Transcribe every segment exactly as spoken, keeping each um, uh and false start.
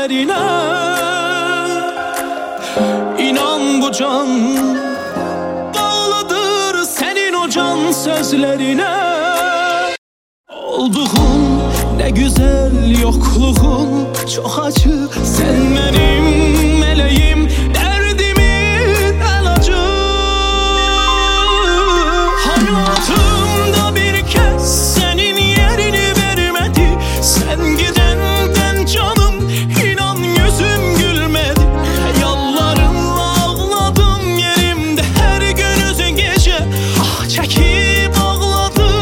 ellerine. İnan bu can bağlıdır senin o can sözlerine. Olduğun ne güzel, yokluğun çok acı. Sen benim meleğim, derdimin ilacı. Hayatımda bir kez senin yerini vermedi. Sen gidenden canım inan yüzüm gülmedi. Hayallarınla ağladım yerimde her gün özü gece. Ah çekip ağladım.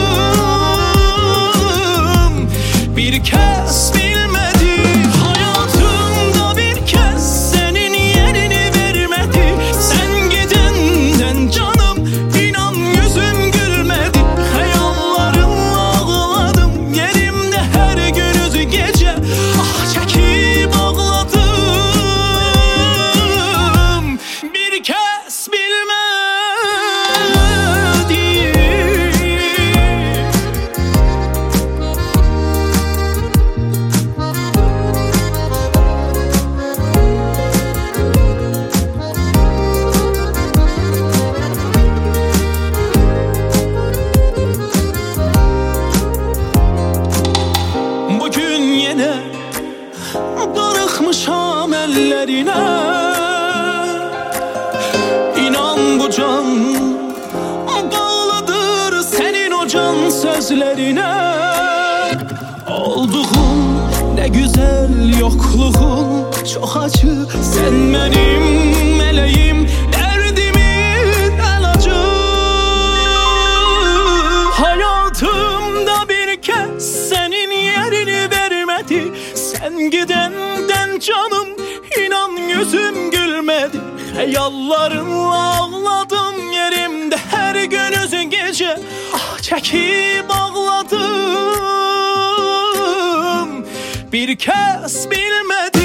Bir kez bilmedi hayatımda, bir kez senin yerini vermedi. Sen gidenden canım inan yüzüm gülmedi. Hayallarınla ağladım yerimde her gün özü gece. Ah çekip ağladım. Bir kez bilmedi. Bugün yine darıkmışam ellerine. İnan bu can bağlıdır senin o can sözlerine. Olduğun ne güzel, yokluğun çok acı. Sen benim meleğim, derdimin ilacı. Hayatımda bir kez senin yerini vermedi. Sen gidenden canım inan yüzüm gülmedi. Hayallarınla ağladım yerimde her gün özü gece. Ah çekip ağladım. Bir kez bilmedi.